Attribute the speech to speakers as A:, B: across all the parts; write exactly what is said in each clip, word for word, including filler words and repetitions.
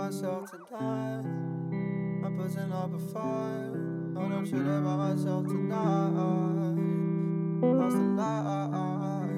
A: myself tonight. I'm putting up a fight. No, don't you live by myself tonight. Lost the light.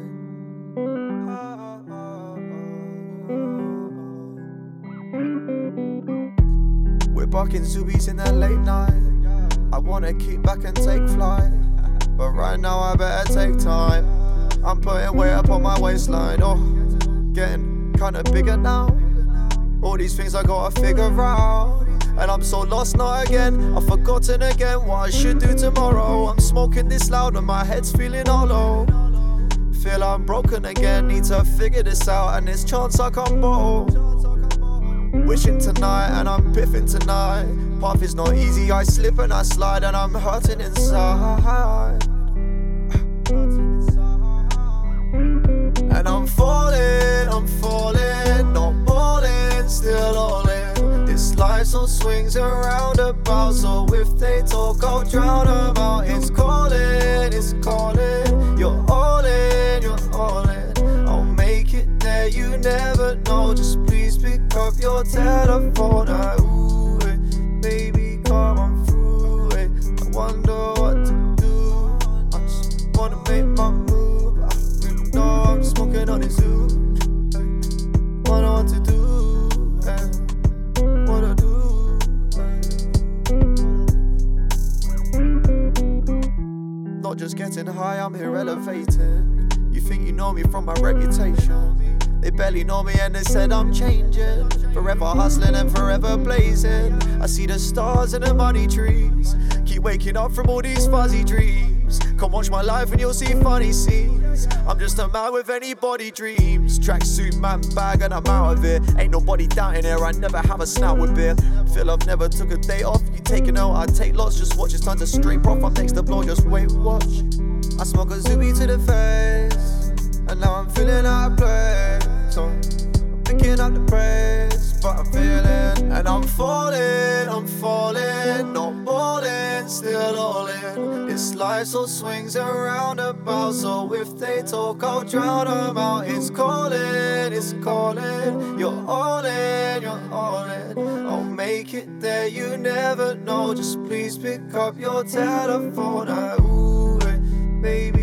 A: We're bucking Zubies in that late night. I wanna kick back and take flight, but right now I better take time. I'm putting weight up on my waistline. Oh, getting kinda bigger now. All these things I gotta figure out, and I'm so lost now again. I've forgotten again what I should do tomorrow. I'm smoking this loud and my head's feeling hollow. Feel I'm broken again, need to figure this out, and this chance I can't borrow. Wishing tonight and I'm piffing tonight. Path is not easy, I slip and I slide, and I'm hurting inside. And I'm falling, I'm falling, not balling, still all in. This life so swings around about, so if they talk I'll drown them out. It's calling, it's calling, you're all in, you're all in. I'll make it there, you never know, just please pick up your telephone. I, ooh, eh, baby, come on through it. I wonder what to do, I just wanna make my move. I really know I'm smoking on this zoo. Wonder what to do, eh, what I do, eh. Not just getting high, I'm here elevating. You think you know me from my reputation. They barely know me and they said I'm changing. Forever hustling and forever blazing. I see the stars and the money trees. Keep waking up from all these fuzzy dreams. Come watch my life and you'll see funny scenes. I'm just a man with anybody dreams. Tracksuit man bag and I'm out of it. Ain't nobody doubting here, I never have a snout with beer. Feel I've never took a day off. You take a note, I take lots. Just watch it's time to straight prof. I'm next to blow, just wait, watch. I smoke a Zuby to the face, and now I'm feeling out of place. So I'm picking up the praise, but I'm feeling, and I'm falling, I'm falling, not balling, still all in. This life so swings around about, so if they talk I'll drown them out. It's calling, it's calling, you're all in, you're all in. I'll make it there, you never know, just please pick up your telephone. I, ooh, eh, baby.